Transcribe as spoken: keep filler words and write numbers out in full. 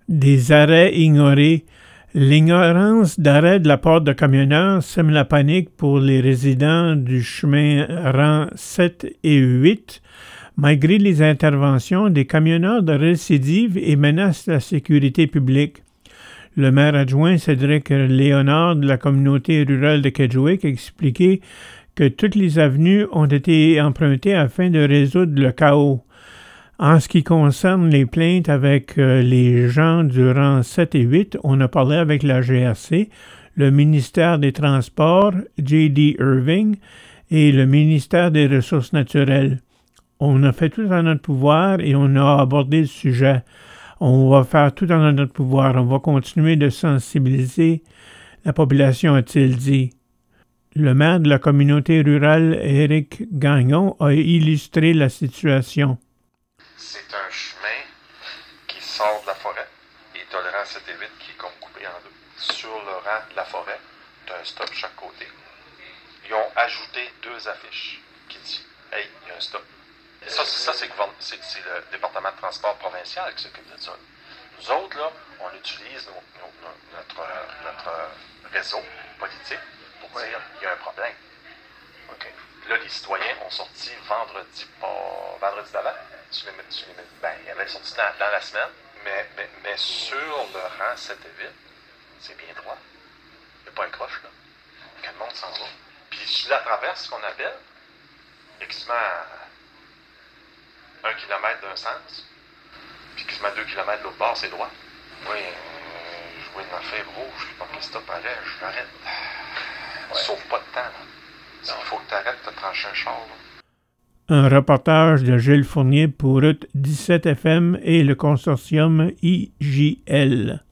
Des arrêts ignorés. L'ignorance d'arrêt de la part de camionneurs sème la panique pour les résidents du chemin rang sept et huit, malgré les interventions des camionneurs de récidive et menacent la sécurité publique. Le maire adjoint Cédric Léonard de la communauté rurale de Kedgewick a expliqué que toutes les avenues ont été empruntées afin de résoudre le chaos. En ce qui concerne les plaintes avec euh, les gens du rang sept et huit, on a parlé avec la G R C, le ministère des Transports, J D Irving, et le ministère des Ressources naturelles. On a fait tout en notre pouvoir et on a abordé le sujet. On va faire tout en notre pouvoir. On va continuer de sensibiliser la population, a-t-il dit. Le maire de la communauté rurale, Éric Gagnon, a illustré la situation. C'est un chemin qui sort de la forêt et tu as le rang sept et huit qui est comme coupé en deux. Sur le rang de la forêt, tu as un stop de chaque côté. Ils ont ajouté deux affiches qui disent « Hey, il y a un stop ». Ça, ça c'est, c'est, c'est le département de transport provincial qui s'occupe de ça. Nous autres, là, on utilise nos, nos, notre, notre réseau politique pour dire qu'il y a un problème. Okay. Là, les citoyens ont sorti vendredi, pas, vendredi d'avant. Sur les, sur les, ben, il y avait sorti dans, dans la semaine, mais, mais, mais sur le rang sept et huit, c'est bien droit. Il n'y a pas un croche, là. Quand le monde s'en va. Puis sur la traverse, qu'on appelle, il y a quasiment un kilomètre d'un sens, puis quasiment deux kilomètres de l'autre bord, c'est droit. Oui, euh, je vois une affaire rouge, je sais pas qu'est-ce que t'as pareil, je m'arrête. Ouais. Sauve pas de temps, là. Il faut que tu arrêtes de trancher un char, là. Un reportage de Gilles Fournier pour Route dix-sept F M et le consortium I J L.